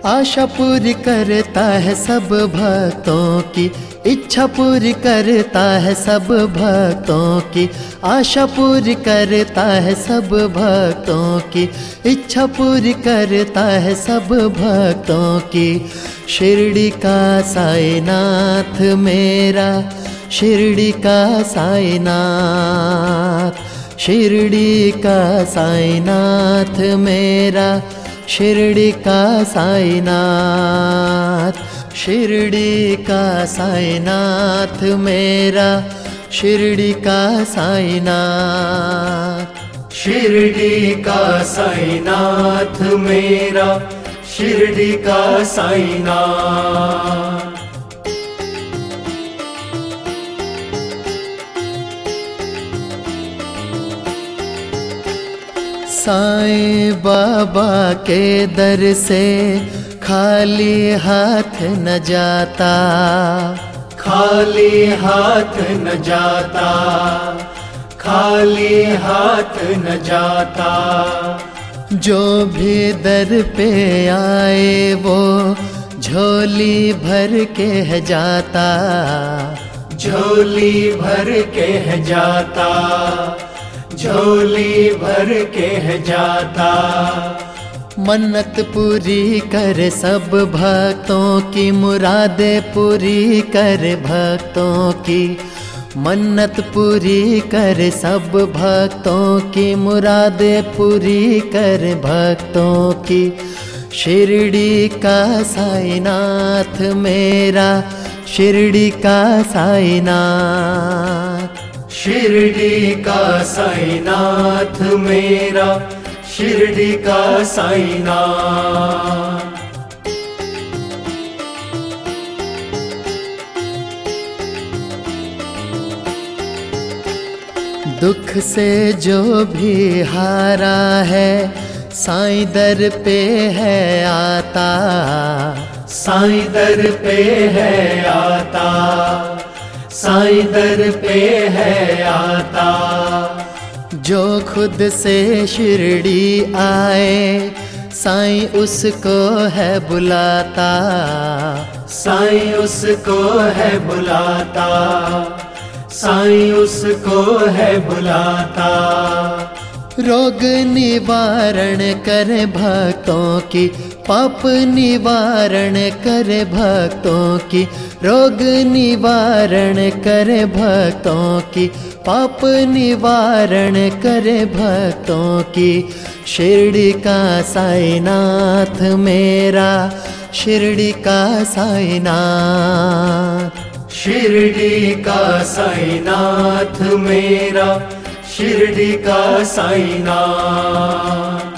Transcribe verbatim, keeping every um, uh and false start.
आशा पूरी करता है सब भक्तों की, इच्छा पूरी करता है सब भक्तों की। आशा पूरी करता है सब भक्तों की, इच्छा पूरी करता है सब भक्तों की। शिरडी का साईनाथ मेरा, शिरडी का साईनाथ, शिरडी का साईनाथ मेरा, शिरडी का साईनाथ, शिरडी का साईनाथ मेरा, शिरडी का साईनाथ, शिरडी का साईनाथ मेरा, शिरडी का साईनाथ। साईं बाबा के दर से खाली हाथ न जाता, खाली हाथ न जाता, खाली हाथ न जाता। जो भी दर पे आए वो झोली भर के है जाता, झोली भर के है जाता, झोली भर के है जाता। मन्नत पूरी कर सब भक्तों की, मुरादें पूरी कर भक्तों की। मन्नत पूरी कर सब भक्तों की, मुरादें पूरी कर भक्तों की। शिरडी का साईनाथ मेरा, शिरडी का साईनाथ, शिरडी का साईनाथ मेरा, शिरडी का साईनाथ। दुख से जो भी हारा है साईं दर पे है आता, साईं दर पे है आता, साईं दर पे है आता। जो खुद से शिरडी आए साईं उसको है बुलाता, साईं उसको है बुलाता, साईं उसको है बुलाता। रोग निवारण करे भक्तों की, पाप निवारण करे भक्तों की। रोग निवारण करे भक्तों की, पाप निवारण करे भक्तों की। शिरडी का साईनाथ मेरा, शिरडी का साईनाथ, शिरडी का साईनाथ मेरा, शिरडी का साईनाथ।